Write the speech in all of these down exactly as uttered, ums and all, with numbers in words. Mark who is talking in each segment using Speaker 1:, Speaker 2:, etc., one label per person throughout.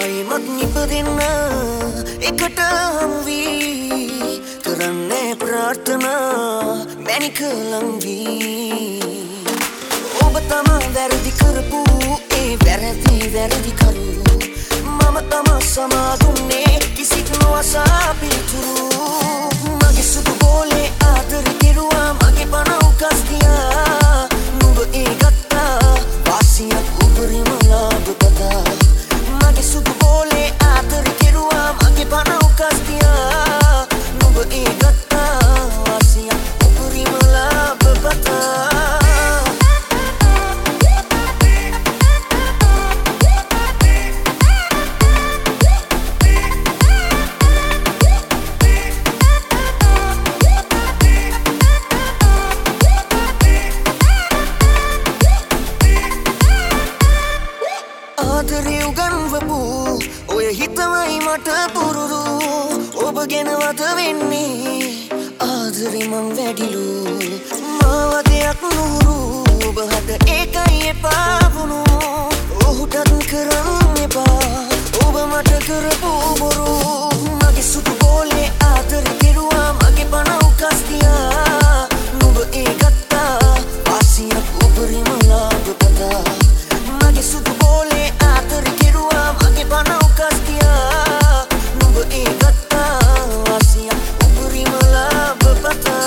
Speaker 1: මත් නිපදෙන්න එකට හමු වී කරන්නේ ප්‍රාර්ථනා මැනික ලං වී ඔබ තමා වැරදි කරපු ඒ වැරදි වැරදි කරු මම තමා සමාදුන්නේ කිසිත් නොඅසා පිළිතුරු මගේ සුදු බෝලේ ආදර කෙරුවා මගේ පණ උකස් ගියා නුඹ ඒ ගත්තා වාසියක් උපරිම ලාභ පතා මගේ සුදු බෝලේ ආදර කෙරුවා මගේ පණ උකස් ගියා නුඹ ඒ ගත්තා වාසියක් උපරිම ලාභ පතා ආදරේ උගන්වපු ඔය හිතමයි මට පුරුදු ඔබ ගැනවත වෙන්නේ ආදරේ මං වැඩිලු මාව දෙයක් නුරු ඔබ හද ඒකයි එපා වුණු ඔහුටත් කරන්න එපා ඔබ මට කරපු බොරු මගේ සුදු බෝලේ ආදරේ කෙරුවා මගේ පණ උකස් ගියා නුඹ ඒ ගත්තා වාසියක් උපරිම ලාභ පතා මගේ සුදු බෝලේ ආදරේ කෙරුවා මගේ පණ උකස් ගියා නුඹ ඒ ගත්තා වාසියක් උපරිම ලාභ පතා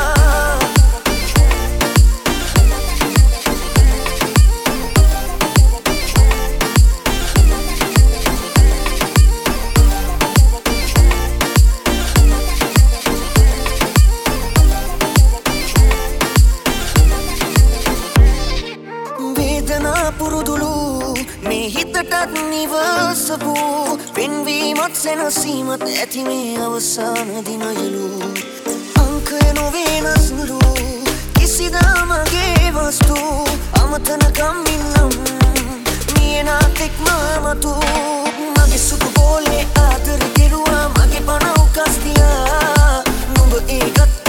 Speaker 1: පුරුදුලු මේ හිතටත් නිවසපු පෙන්වීමත් සැනසීමත් ඇති මේ අවසාන දිනයලු අංකය නොවෙනස්ලු කිසිදා මගේ වස්තු අමතනකම් ඉන්නම් මියනාතෙක්ම මතු මගේ සුදු බෝලේ ආදර කෙරුවා මගේ පණ උකස් ගියා නුඹ ඒ ගත්තා